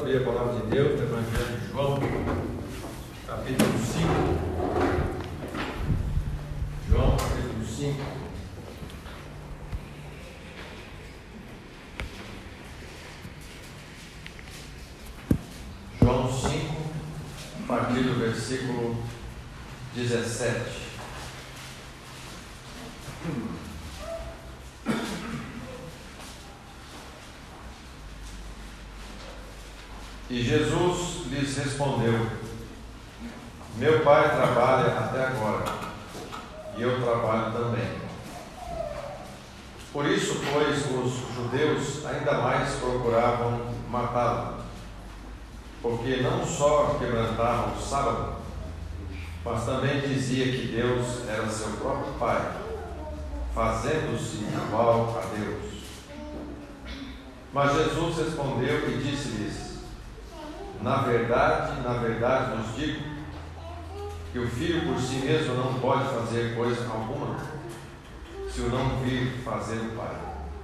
abrir a palavra de Deus no Evangelho de João, capítulo 5. João, capítulo 5. João 5, a partir do versículo 17. E Jesus lhes respondeu: Meu Pai trabalha até agora, e eu trabalho também. Por isso, pois, os judeus ainda mais procuravam matá-lo, porque não só quebrantavam o sábado, mas também dizia que Deus era seu próprio Pai, fazendo-se igual a Deus. Mas Jesus respondeu e disse-lhes: na verdade vos digo que o Filho por si mesmo não pode fazer coisa alguma, se o não vir fazer o Pai.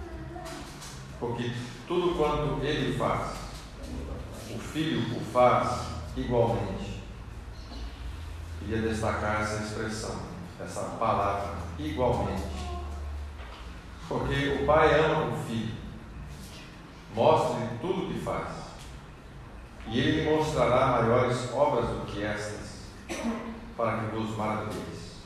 Porque tudo quanto Ele faz, o Filho o faz igualmente. Queria destacar essa expressão, essa palavra, igualmente. Porque o Pai ama o Filho, mostra-lhe tudo o que faz. E Ele lhe mostrará maiores obras do que estas, para que vos maravilheis.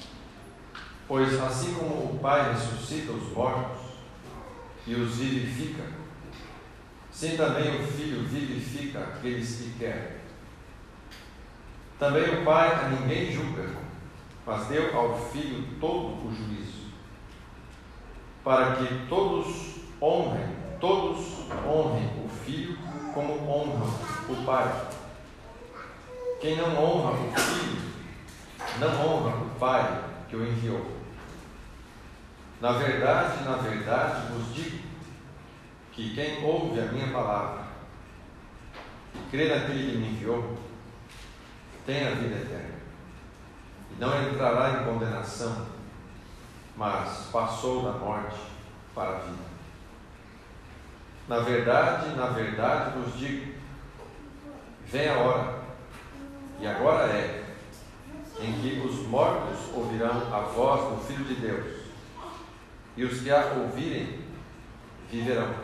Pois assim como o Pai ressuscita os mortos e os vivifica, assim também o Filho vivifica aqueles que quer. Também o Pai a ninguém julga, mas deu ao Filho todo o juízo, para que todos honrem o Filho como honram o Pai. Quem não honra o Filho, não honra o Pai que o enviou. Na verdade vos digo que quem ouve a minha palavra e crê naquele que me enviou, tem a vida eterna, e não entrará em condenação, mas passou da morte para a vida. Na verdade vos digo, vem a hora, e agora é, em que os mortos ouvirão a voz do Filho de Deus, e os que a ouvirem viverão.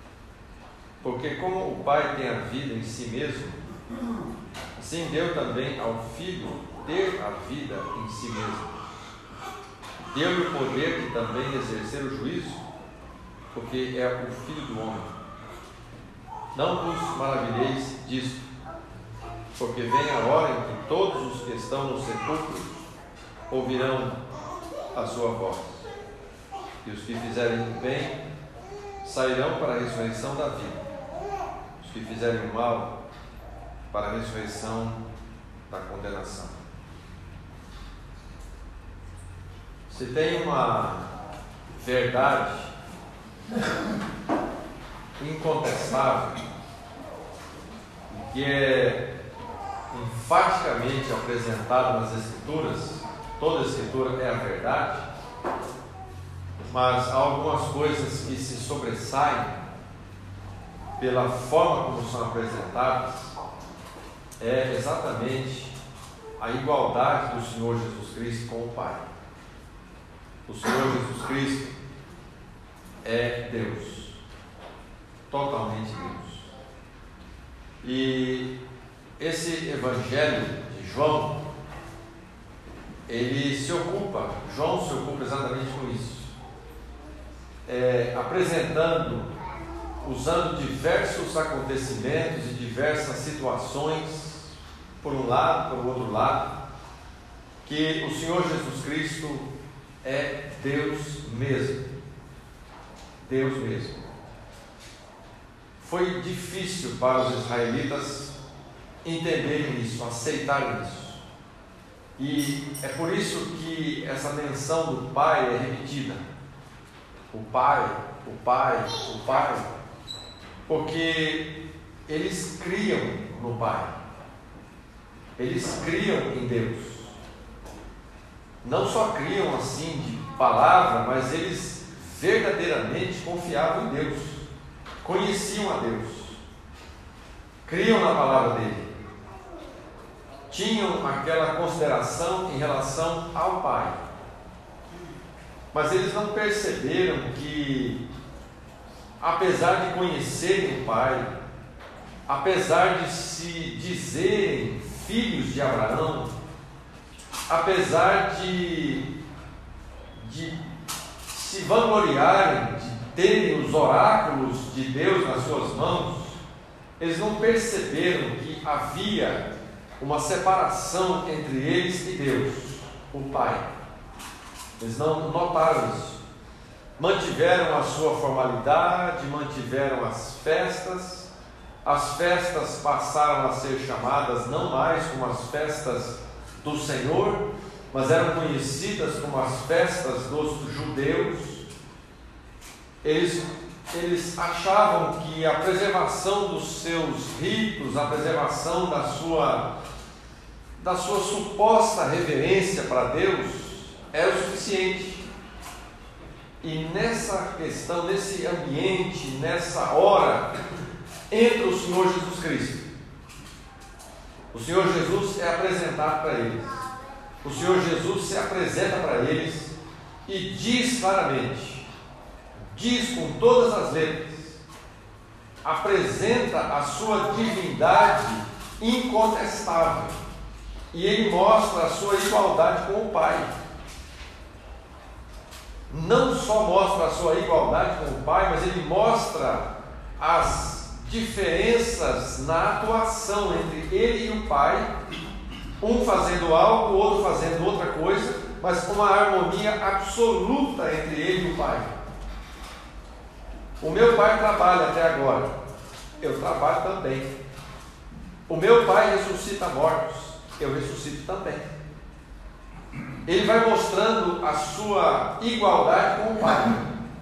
Porque como o Pai tem a vida em si mesmo, assim deu também ao Filho ter a vida em si mesmo. Deu-lhe o poder de também exercer o juízo, porque é o Filho do homem. Não vos maravilheis disto, porque vem a hora em que todos os que estão no sepulcro ouvirão a sua voz, e os que fizerem o bem sairão para a ressurreição da vida, os que fizerem o mal para a ressurreição da condenação. Se tem uma verdade incontestável, que é enfaticamente apresentada nas Escrituras, toda a Escritura é a verdade, mas há algumas coisas que se sobressaem pela forma como são apresentadas, é exatamente a igualdade do Senhor Jesus Cristo com o Pai. O Senhor Jesus Cristo é Deus, totalmente Deus. E esse Evangelho de João, João se ocupa exatamente com isso, apresentando, usando diversos acontecimentos e diversas situações, por um lado, por outro lado, que o Senhor Jesus Cristo é Deus mesmo. Deus mesmo. Foi difícil para os israelitas entenderem isso, aceitarem isso. E é por isso que essa menção do Pai é repetida. O Pai, o Pai, o Pai. Porque eles criam no Pai. Eles criam em Deus. Não só criam assim de palavra, mas eles verdadeiramente confiavam em Deus. Conheciam a Deus. criam na palavra dele, tinham aquela consideração em relação ao Pai, mas eles não perceberam que, apesar de conhecerem o Pai, apesar de se dizerem filhos de Abraão, apesar de se vangloriarem, de terem os oráculos de Deus nas suas mãos, eles não perceberam que havia uma separação entre eles e Deus, o Pai. Eles não notaram isso. Mantiveram a sua formalidade, mantiveram as festas passaram a ser chamadas não mais como as festas do Senhor, mas eram conhecidas como as festas dos judeus. Eles achavam que a preservação dos seus ritos, a preservação da sua suposta reverência para Deus era o suficiente. E nessa questão, nesse ambiente, nessa hora, entra o Senhor Jesus Cristo. O Senhor Jesus é apresentado para eles. O Senhor Jesus se apresenta para eles e diz claramente, diz com todas as letras, apresenta a sua divindade incontestável, e ele mostra a sua igualdade com o Pai. Não só mostra a sua igualdade com o Pai, mas ele mostra as diferenças na atuação entre ele e o Pai, um fazendo algo, o outro fazendo outra coisa, mas com uma harmonia absoluta entre ele e o Pai. O meu Pai trabalha até agora, eu trabalho também. O meu Pai ressuscita mortos, eu ressuscito também. Ele vai mostrando a sua igualdade com o Pai.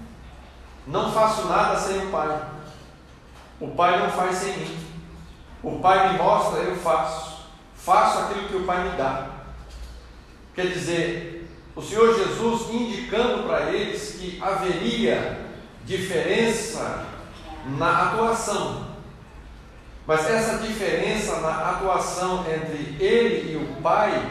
Não faço nada sem o Pai. O Pai não faz sem mim. O Pai me mostra, eu faço. Faço aquilo que o Pai me dá. Quer dizer, o Senhor Jesus indicando para eles que haveria diferença na atuação. Mas essa diferença na atuação entre ele e o Pai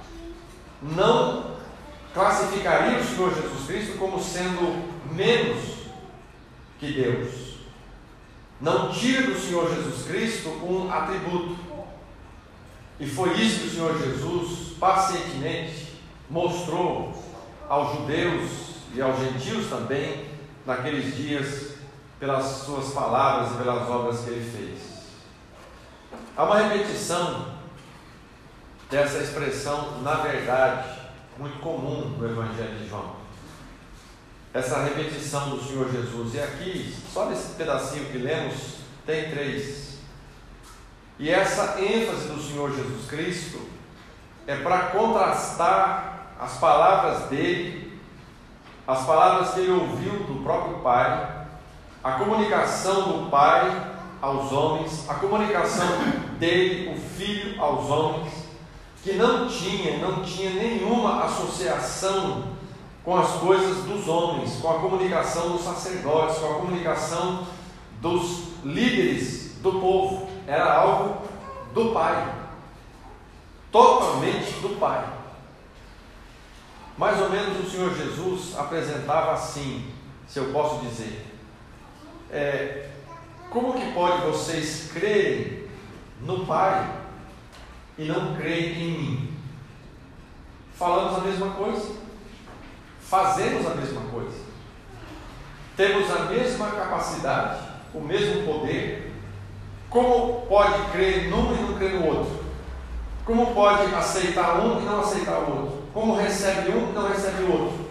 não classificaria o Senhor Jesus Cristo como sendo menos que Deus. Não tira do Senhor Jesus Cristo um atributo. E foi isso que o Senhor Jesus pacientemente mostrou aos judeus e aos gentios também naqueles dias, pelas suas palavras e pelas obras que ele fez. Há uma repetição dessa expressão, na verdade, muito comum no Evangelho de João. Essa repetição do Senhor Jesus. E aqui, só nesse pedacinho que lemos, tem 3. E essa ênfase do Senhor Jesus Cristo é para contrastar as palavras dele, as palavras que ele ouviu do próprio Pai, a comunicação do Pai aos homens, a comunicação dele, o Filho, aos homens, que não tinha nenhuma associação com as coisas dos homens, com a comunicação dos sacerdotes, com a comunicação dos líderes do povo. Era algo do Pai, totalmente do Pai. Mais ou menos o Senhor Jesus apresentava assim, se eu posso dizer, como que pode vocês crerem no Pai e não crerem em mim? Falamos a mesma coisa, fazemos a mesma coisa, temos a mesma capacidade, o mesmo poder. Como pode crer num e não crer no outro? Como pode aceitar um e não aceitar o outro? Como recebe um e não recebe o outro?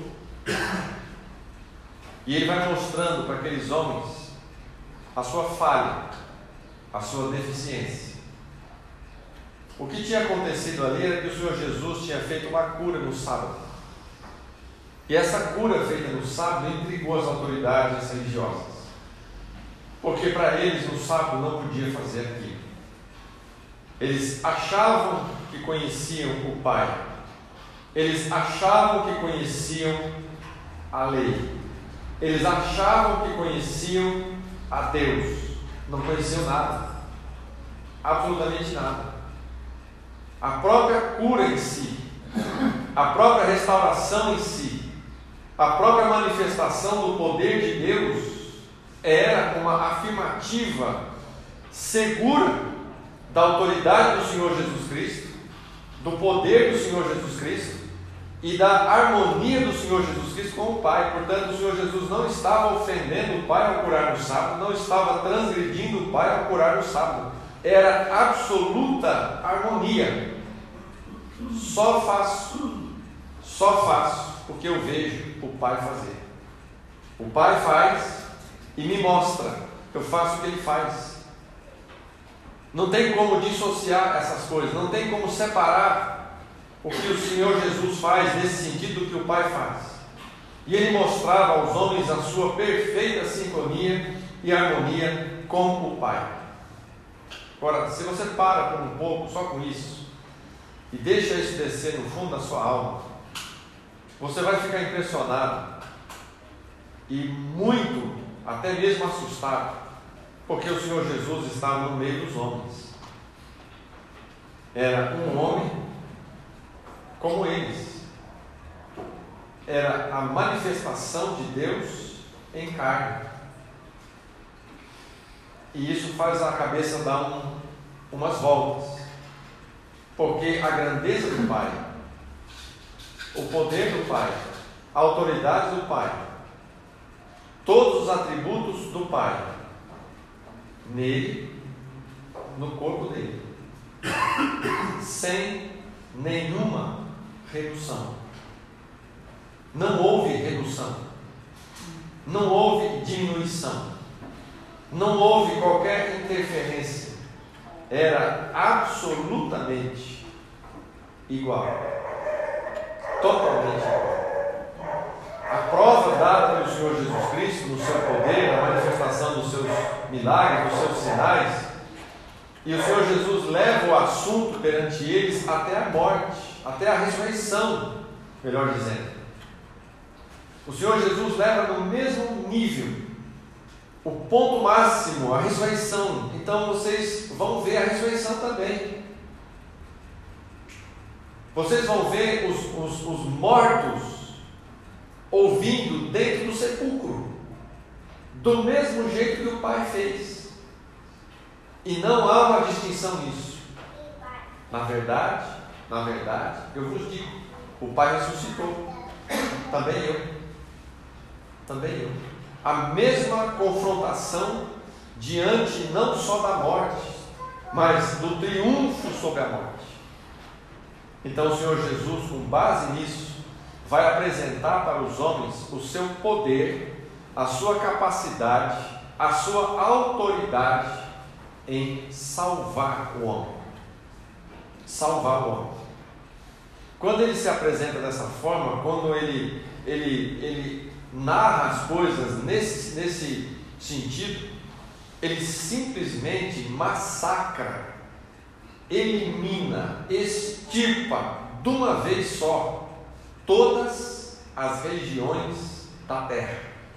E ele vai mostrando para aqueles homens a sua falha, a sua deficiência. O que tinha acontecido ali era que o Senhor Jesus tinha feito uma cura no sábado. E essa cura feita no sábado intrigou as autoridades religiosas. Porque para eles no sábado não podia fazer aquilo. Eles achavam que conheciam o Pai. Eles achavam que conheciam a lei. Eles achavam que conheciam a Deus. Não conheciam nada. Absolutamente nada. A própria cura em si, a própria restauração em si, a própria manifestação do poder de Deus era uma afirmativa segura da autoridade do Senhor Jesus Cristo, do poder do Senhor Jesus Cristo e da harmonia do Senhor Jesus Cristo com o Pai. Portanto, o Senhor Jesus não estava ofendendo o Pai ao curar no sábado, não estava transgredindo o Pai ao curar no sábado. Era absoluta harmonia. Só faço o que eu vejo o Pai fazer. O Pai faz e me mostra, eu faço o que Ele faz. Não tem como dissociar essas coisas, não tem como separar o que o Senhor Jesus faz nesse sentido do que o Pai faz. E Ele mostrava aos homens a sua perfeita sincronia e harmonia com o Pai. Agora, se você para por um pouco só com isso e deixa isso descer no fundo da sua alma, você vai ficar impressionado e muito, até mesmo assustado, porque o Senhor Jesus estava no meio dos homens. Era um homem como eles. Era a manifestação de Deus em carne. E isso faz a cabeça dar umas voltas, porque a grandeza do Pai, o poder do Pai, a autoridade do Pai, todos os atributos do Pai, nele, no corpo dele, sem nenhuma redução. Não houve redução, não houve diminuição, não houve qualquer interferência. Era absolutamente igual, totalmente igual. A prova dada pelo Senhor Jesus Cristo no seu poder, na manifestação dos seus milagres, dos seus sinais, e o Senhor Jesus leva o assunto perante eles até a morte, até a ressurreição, melhor dizendo. O Senhor Jesus leva no mesmo nível, o ponto máximo, a ressurreição. Então vocês vão ver a ressurreição também. Vocês vão ver os mortos ouvindo dentro do sepulcro, do mesmo jeito que o Pai fez. E não há uma distinção nisso. Na verdade, eu vos digo, o Pai ressuscitou. Também eu. A mesma confrontação diante não só da morte, mas do triunfo sobre a morte. Então o Senhor Jesus, com base nisso, vai apresentar para os homens o seu poder, a sua capacidade, a sua autoridade em salvar o homem. Salvar o homem. Quando ele se apresenta dessa forma, quando ele narra as coisas nesse sentido, ele simplesmente massacra, elimina, extirpa de uma vez só todas as religiões da terra.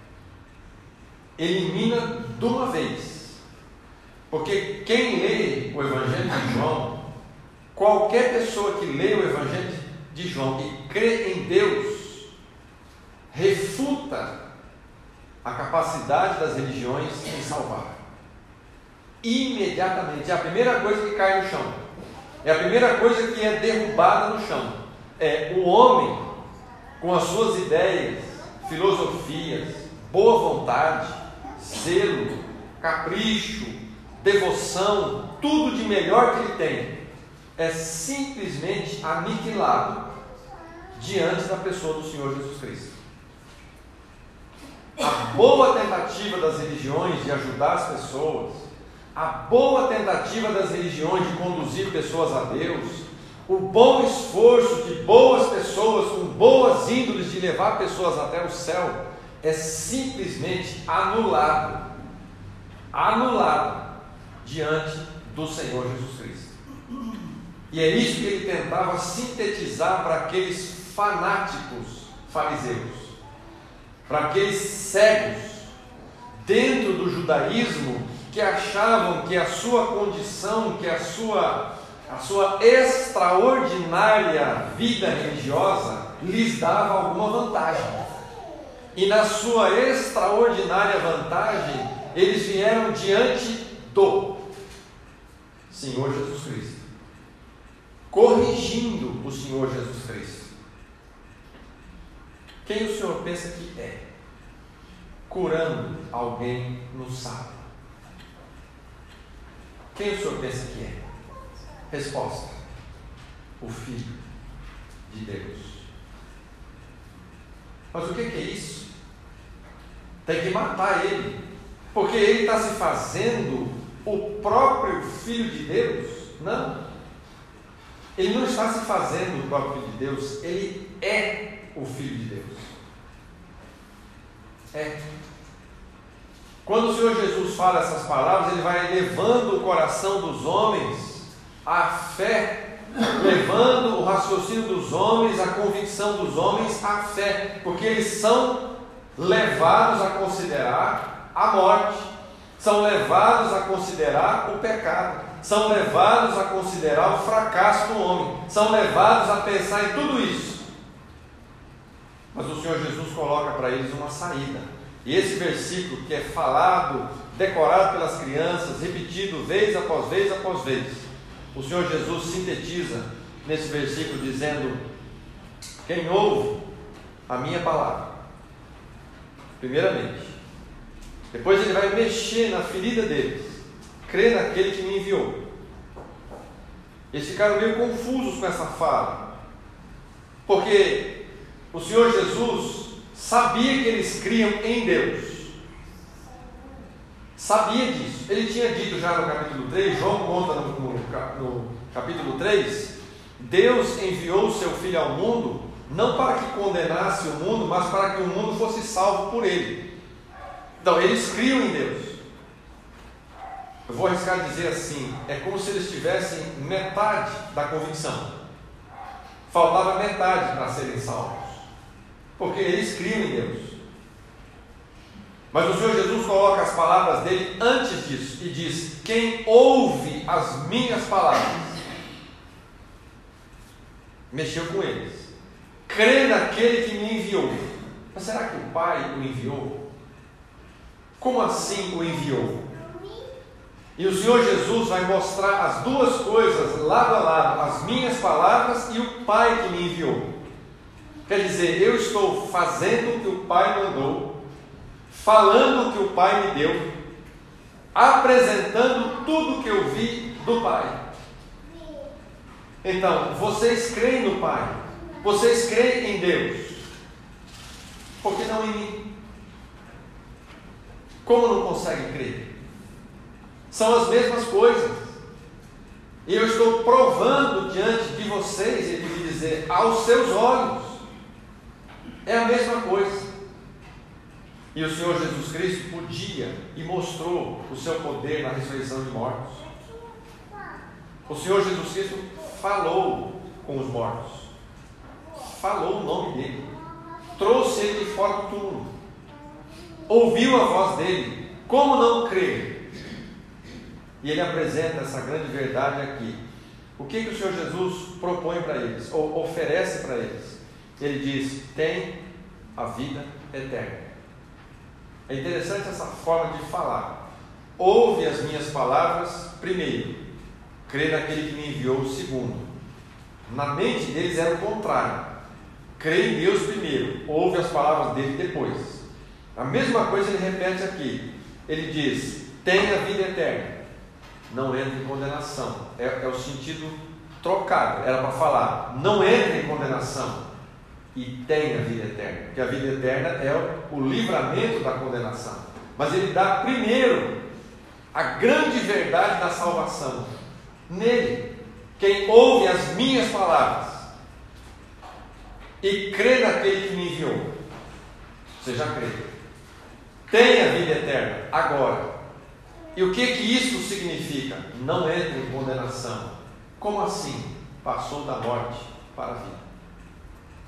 Elimina de uma vez. Porque quem lê o Evangelho de João, qualquer pessoa que lê o Evangelho de João e crê em Deus, refuta a capacidade das religiões em salvar. Imediatamente. É a primeira coisa que cai no chão. É a primeira coisa que é derrubada no chão. É o homem com as suas ideias, filosofias, boa vontade, zelo, capricho, devoção, tudo de melhor que ele tem, é simplesmente aniquilado diante da pessoa do Senhor Jesus Cristo. A boa tentativa das religiões de ajudar as pessoas, a boa tentativa das religiões de conduzir pessoas a Deus, o bom esforço de boas pessoas com boas índoles de levar pessoas até o céu, é simplesmente anulado diante do Senhor Jesus Cristo. E é isso que ele tentava sintetizar para aqueles fanáticos fariseus, para aqueles cegos, dentro do judaísmo que achavam que a sua condição, que a sua extraordinária vida religiosa lhes dava alguma vantagem. E na sua extraordinária vantagem, eles vieram diante do Senhor Jesus Cristo, corrigindo o Senhor Jesus Cristo. Quem o Senhor pensa que é? Curando alguém no sábado. Quem o Senhor pensa que é? Resposta: o Filho de Deus. Mas o que é isso? Tem que matar ele, porque ele está se fazendo o próprio Filho de Deus? Não. Ele não está se fazendo o próprio Filho de Deus, ele é o Filho de Deus. É. Quando o Senhor Jesus fala essas palavras, ele vai levando o coração dos homens à fé, levando o raciocínio dos homens, a convicção dos homens à fé, porque eles são levados a considerar a morte, são levados a considerar o pecado, são levados a considerar o fracasso do homem, são levados a pensar em tudo isso. Mas o Senhor Jesus coloca para eles uma saída. E esse versículo que é falado, decorado pelas crianças, repetido vez após vez após vez, o Senhor Jesus sintetiza nesse versículo dizendo: quem ouve a minha palavra, primeiramente, depois ele vai mexer na ferida deles, crê naquele que me enviou. Eles ficaram meio confusos com essa fala, porque o Senhor Jesus sabia que eles criam em Deus, sabia disso. Ele tinha dito já no capítulo 3, João conta no capítulo 3, Deus enviou o seu Filho ao mundo, não para que condenasse o mundo, mas para que o mundo fosse salvo por ele. Então eles criam em Deus. Eu vou arriscar dizer assim, é como se eles tivessem metade da convicção, faltava metade para serem salvos, porque eles criam em Deus. Mas o Senhor Jesus coloca as palavras dele antes disso e diz: quem ouve as minhas palavras, mexeu com eles, crê naquele que me enviou. Mas será que o Pai o enviou? Como assim o enviou? E o Senhor Jesus vai mostrar as duas coisas lado a lado, as minhas palavras e o Pai que me enviou. Quer dizer, eu estou fazendo o que o Pai mandou, falando o que o Pai me deu, apresentando tudo o que eu vi do Pai. Então, vocês creem no Pai, vocês creem em Deus, por que não em mim? Como não conseguem crer? São as mesmas coisas. E eu estou provando diante de vocês, ele vai dizer, aos seus olhos. É a mesma coisa. E o Senhor Jesus Cristo podia e mostrou o seu poder na ressurreição de mortos. O Senhor Jesus Cristo falou com os mortos, falou o nome dele, trouxe ele de fora do túmulo, ouviu a voz dele. Como não crer? E ele apresenta essa grande verdade aqui. O que o Senhor Jesus propõe para eles, ou oferece para eles? Ele diz: tem a vida eterna. É interessante essa forma de falar. Ouve as minhas palavras primeiro, crê naquele que me enviou segundo. Na mente deles era o contrário. Crê em Deus primeiro, ouve as palavras dele depois. A mesma coisa ele repete aqui. Ele diz: tem a vida eterna, não entra em condenação. É o sentido trocado. Era para falar: não entra em condenação e tem a vida eterna, porque a vida eterna é o livramento da condenação. Mas ele dá primeiro a grande verdade da salvação nele. Quem ouve as minhas palavras e crê naquele que me enviou, você já crê, tem a vida eterna agora. E o que isso significa? Não entra em condenação. Como assim? Passou da morte para a vida.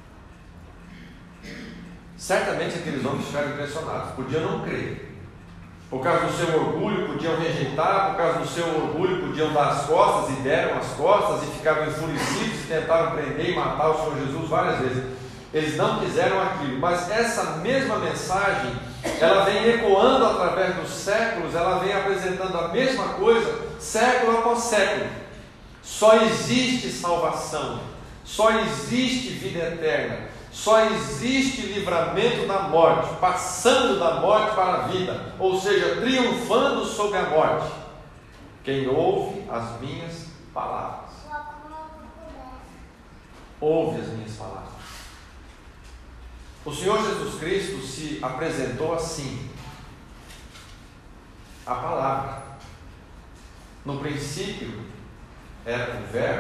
Certamente aqueles homens ficaram impressionados, podiam não crer. Por causa do seu orgulho podiam rejeitar, por causa do seu orgulho podiam dar as costas e deram as costas e ficavam enfurecidos e tentaram prender e matar o Senhor Jesus várias vezes. Eles não quiseram aquilo, mas essa mesma mensagem, ela vem ecoando através dos séculos, ela vem apresentando a mesma coisa, século após século. Só existe salvação, só existe vida eterna, só existe livramento da morte, passando da morte para a vida, ou seja, triunfando sobre a morte. Quem ouve as minhas palavras. Ouve as minhas palavras. O Senhor Jesus Cristo se apresentou assim: a palavra. No princípio era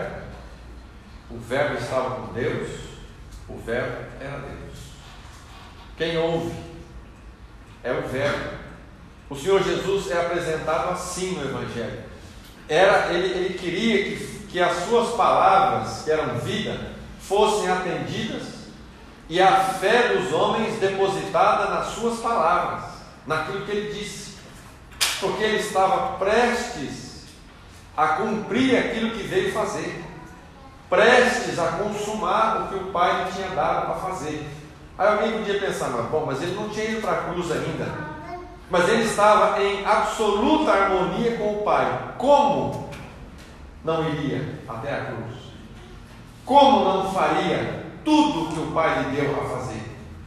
o Verbo estava com Deus, o Verbo era Deus. Quem ouve é o Verbo. O Senhor Jesus é apresentado assim no Evangelho. Ele queria que as suas palavras, que eram vida, fossem atendidas, e a fé dos homens depositada nas suas palavras, naquilo que ele disse, porque ele estava prestes a cumprir aquilo que veio fazer, prestes a consumar o que o Pai lhe tinha dado para fazer. Aí alguém podia pensar, mas ele não tinha ido para a cruz ainda, mas ele estava em absoluta harmonia com o Pai. Como não iria até a cruz? Como não faria tudo que o Pai lhe deu a fazer?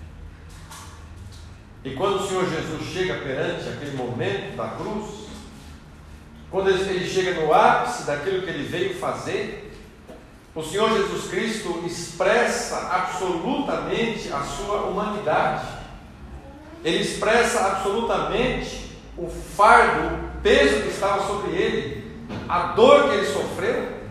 E quando o Senhor Jesus chega perante aquele momento da cruz, quando ele chega no ápice daquilo que ele veio fazer, o Senhor Jesus Cristo expressa absolutamente a sua humanidade. Ele expressa absolutamente o fardo, o peso que estava sobre ele, a dor que ele sofreu,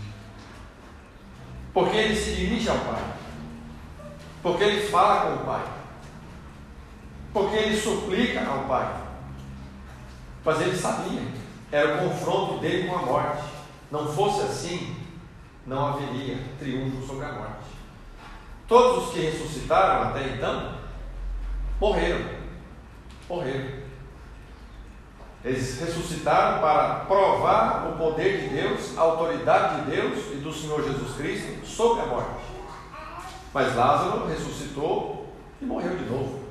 porque ele se dirige ao Pai, porque ele fala com o Pai, porque ele suplica ao Pai. Mas ele sabia, era o confronto dele com a morte. Não fosse assim, não haveria triunfo sobre a morte. Todos os que ressuscitaram até então morreram. Eles ressuscitaram para provar o poder de Deus, a autoridade de Deus e do Senhor Jesus Cristo sobre a morte. Mas Lázaro ressuscitou e morreu de novo.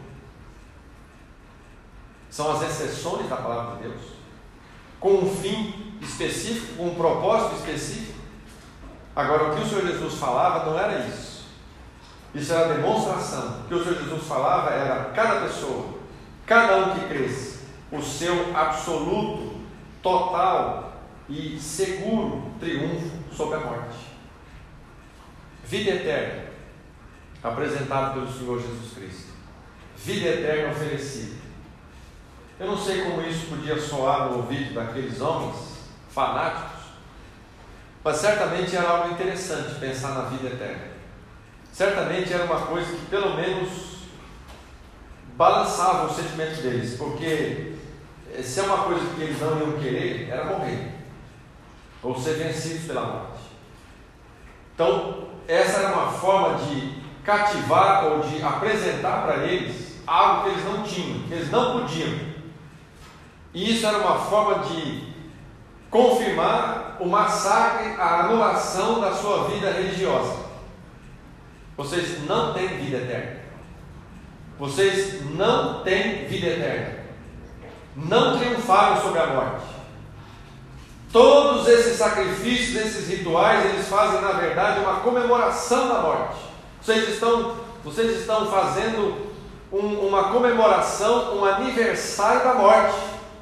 São as exceções da palavra de Deus, com um fim específico, com um propósito específico. Agora, o que o Senhor Jesus falava não era isso. Isso era a demonstração. O que o Senhor Jesus falava era cada pessoa, cada um que cresce, o seu absoluto, total e seguro triunfo sobre a morte. Vida eterna, apresentada pelo Senhor Jesus Cristo. Vida eterna oferecida. Eu não sei como isso podia soar no ouvido daqueles homens fanáticos, mas certamente era algo interessante pensar na vida eterna. Certamente era uma coisa que pelo menos balançava os sentimentos deles, porque se é uma coisa que eles não iam querer, era morrer, ou ser vencidos pela morte. Então, essa era uma forma de cativar ou de apresentar para eles algo que eles não tinham, que eles não podiam. E isso era uma forma de confirmar o massacre, a anulação da sua vida religiosa. Vocês não têm vida eterna. Vocês não têm vida eterna. Não triunfaram sobre a morte. Todos esses sacrifícios, esses rituais, eles fazem na verdade uma comemoração da morte. Vocês estão fazendo uma comemoração, um aniversário da morte.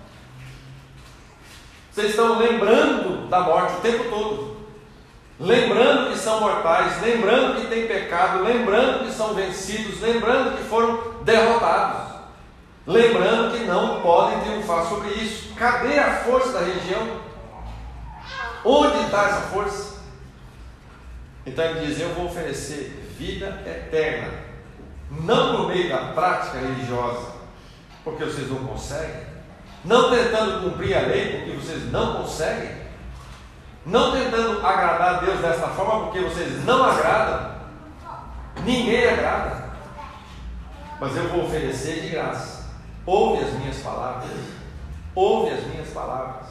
Vocês estão lembrando da morte o tempo todo, lembrando que são mortais, lembrando que têm pecado, lembrando que são vencidos, lembrando que foram derrotados, lembrando que não podem triunfar sobre isso. Cadê a força da religião? Onde está essa força? Então ele diz: eu vou oferecer vida eterna, não por meio da prática religiosa, porque vocês não conseguem, não tentando cumprir a lei, porque vocês não conseguem, não tentando agradar a Deus desta forma, porque vocês não agradam, ninguém agrada, mas eu vou oferecer de graça. Ouve as minhas palavras, ouve as minhas palavras.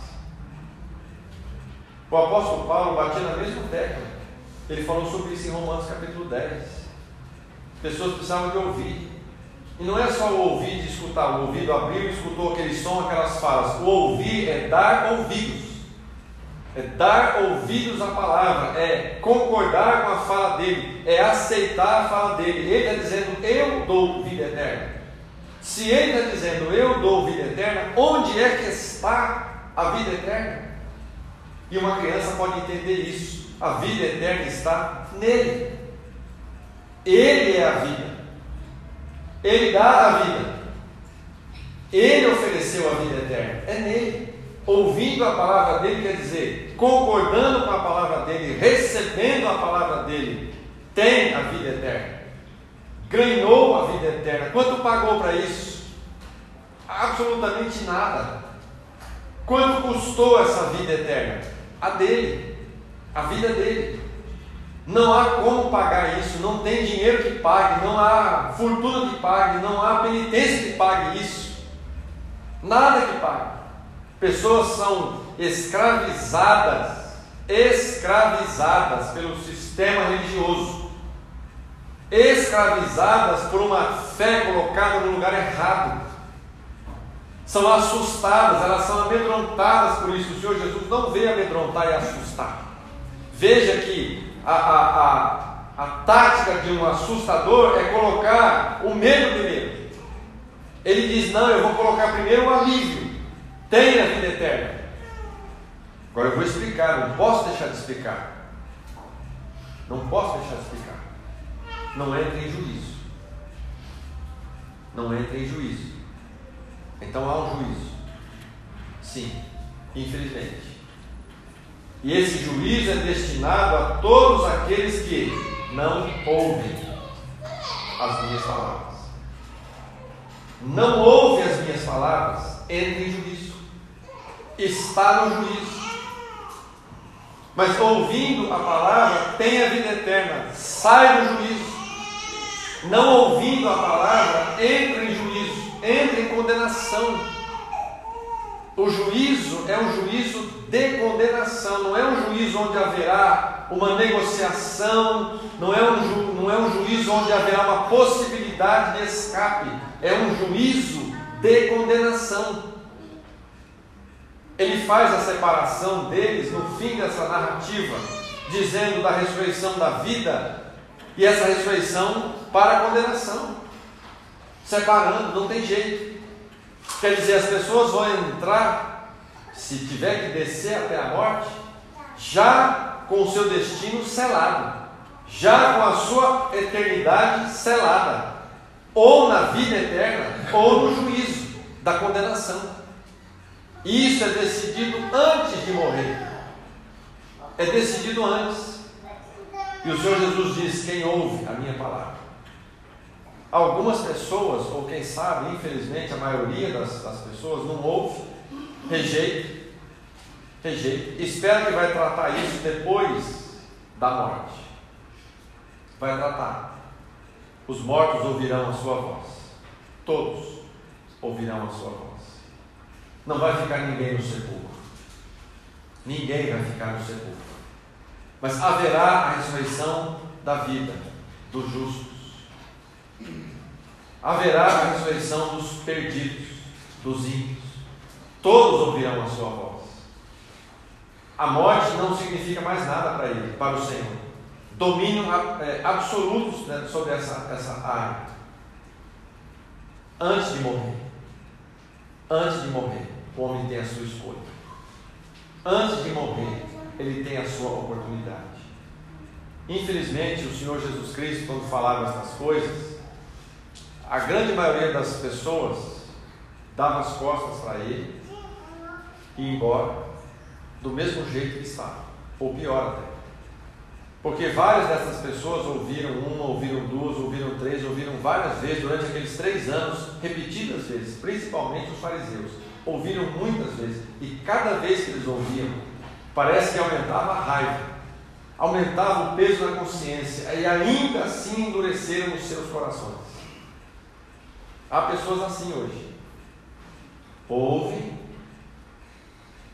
O apóstolo Paulo batia na mesma tecla. Ele falou sobre isso em Romanos capítulo 10. Pessoas precisavam de ouvir. E não é só o ouvir de escutar. O ouvido abriu e escutou aquele som, aquelas falas. O ouvir é dar ouvidos. É dar ouvidos à palavra. É concordar com a fala dele. É aceitar a fala dele. Ele está dizendo, eu dou vida eterna. Se ele está dizendo, eu dou vida eterna, onde é que está a vida eterna? E uma criança pode entender isso. A vida eterna está nele. Ele é a vida. Ele dá a vida. Ele ofereceu a vida eterna. É nele. Ouvindo a palavra dele quer dizer, concordando com a palavra dele, recebendo a palavra dele, tem a vida eterna. Ganhou a vida eterna. Quanto pagou para isso? Absolutamente nada. Quanto custou essa vida eterna? A dele. A vida dele. Não há como pagar isso, não tem dinheiro que pague, não há fortuna que pague, não há penitência que pague isso. Nada que pague. Pessoas são escravizadas pelo sistema religioso, escravizadas por uma fé colocada no lugar errado. São assustadas, elas são amedrontadas por isso. O Senhor Jesus não veio amedrontar e assustar. Veja que a tática de um assustador é colocar o medo primeiro. Ele diz, não, eu vou colocar primeiro o alívio. Tem a vida eterna. Agora eu vou explicar, não posso deixar de explicar. Não posso deixar de explicar. Não entra em juízo. Não entra em juízo. Então há um juízo. Sim, infelizmente. E esse juízo é destinado a todos aqueles que não ouvem as minhas palavras. Não ouve as minhas palavras, entra em juízo. Está no juízo. Mas ouvindo a palavra, tem a vida eterna, sai do juízo. Não ouvindo a palavra, entra em juízo, entra em condenação. O juízo é um juízo de condenação, não é um juízo onde haverá uma negociação, não é um juízo onde haverá uma possibilidade de escape, é um juízo de condenação. Ele faz a separação deles no fim dessa narrativa, dizendo da ressurreição da vida, e essa ressurreição para a condenação, separando, não tem jeito. Quer dizer, as pessoas vão entrar, se tiver que descer até a morte, já com o seu destino selado, já com a sua eternidade selada, ou na vida eterna, ou no juízo da condenação. Isso é decidido antes de morrer. É decidido antes. E o Senhor Jesus diz, quem ouve a minha palavra. Algumas pessoas, ou quem sabe, infelizmente, a maioria das pessoas não ouve, rejeita, espera que vai tratar isso depois da morte. Vai tratar. Os mortos ouvirão a sua voz. Todos ouvirão a sua voz. Não vai ficar ninguém no sepulcro. Ninguém vai ficar no sepulcro. Mas haverá a ressurreição da vida, dos justos. Haverá a ressurreição dos perdidos, dos ímpios. Todos ouvirão a sua voz. A morte não significa mais nada para ele, para o Senhor. Domínio absoluto, né, sobre essa área. Antes de morrer, o homem tem a sua escolha. Antes de morrer, ele tem a sua oportunidade. Infelizmente, o Senhor Jesus Cristo, quando falava essas coisas, a grande maioria das pessoas dava as costas para ele e ia embora do mesmo jeito que estava, ou pior até. Porque várias dessas pessoas ouviram uma, ouviram duas, ouviram três, ouviram várias vezes durante aqueles 3 anos, repetidas vezes, principalmente os fariseus. Ouviram muitas vezes, e cada vez que eles ouviam, parece que aumentava a raiva, aumentava o peso da consciência, e ainda assim endureceram os seus corações. Há pessoas assim hoje. Ouvem,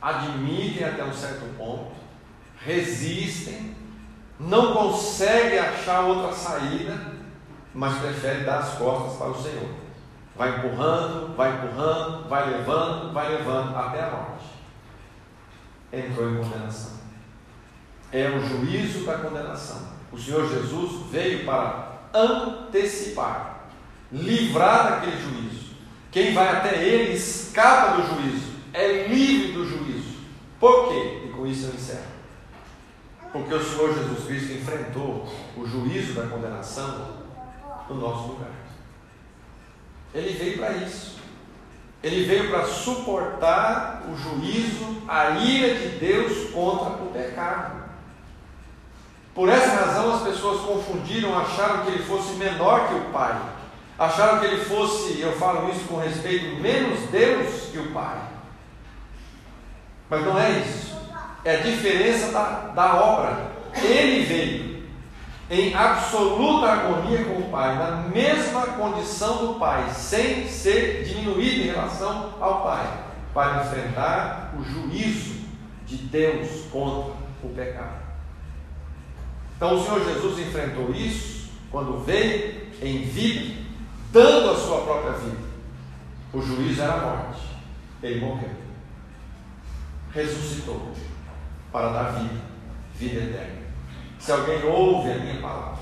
admitem até um certo ponto, resistem, não conseguem achar outra saída, mas preferem dar as costas para o Senhor. Vai empurrando, vai levando, até a morte. Entrou em condenação. É o juízo da condenação. O Senhor Jesus veio para antecipar, livrar daquele juízo. Quem vai até Ele escapa do juízo, é livre do juízo. Por quê? E com isso eu encerro. Porque o Senhor Jesus Cristo enfrentou o juízo da condenação no nosso lugar. Ele veio para isso. Ele veio para suportar o juízo, a ira de Deus contra o pecado. Por essa razão as pessoas confundiram, acharam que ele fosse menor que o Pai. Acharam que ele fosse, eu falo isso com respeito, menos Deus que o Pai. Mas não é isso. É a diferença da obra. Ele veio em absoluta harmonia com o Pai, na mesma condição do Pai, sem ser diminuído em relação ao Pai, para enfrentar o juízo de Deus contra o pecado. Então o Senhor Jesus enfrentou isso quando veio em vida, dando a sua própria vida. O juízo era a morte. Ele morreu, ressuscitou para dar vida eterna. Se alguém ouve a minha palavra,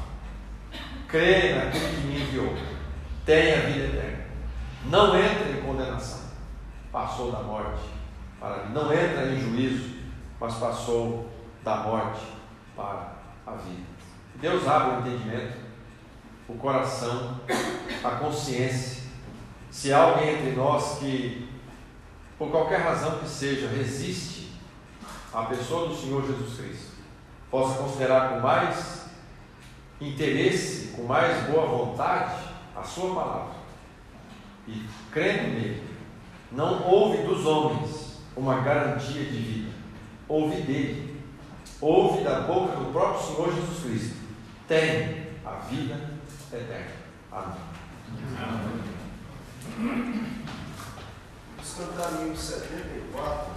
crê naquele que me enviou, tem a vida eterna, não entra em condenação, passou da morte para a vida. Não entra em juízo, mas passou da morte para a vida. Deus abre o entendimento, o coração, a consciência. Se há alguém entre nós que, por qualquer razão que seja, resiste à pessoa do Senhor Jesus Cristo, possa considerar com mais interesse, com mais boa vontade, a sua palavra, e crendo nele, não ouve dos homens uma garantia de vida, ouve dele, ouve da boca do próprio Senhor Jesus Cristo, tem a vida eterna. Amém. Vamos cantar o hino 74.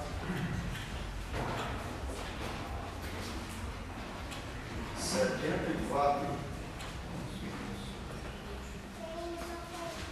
74.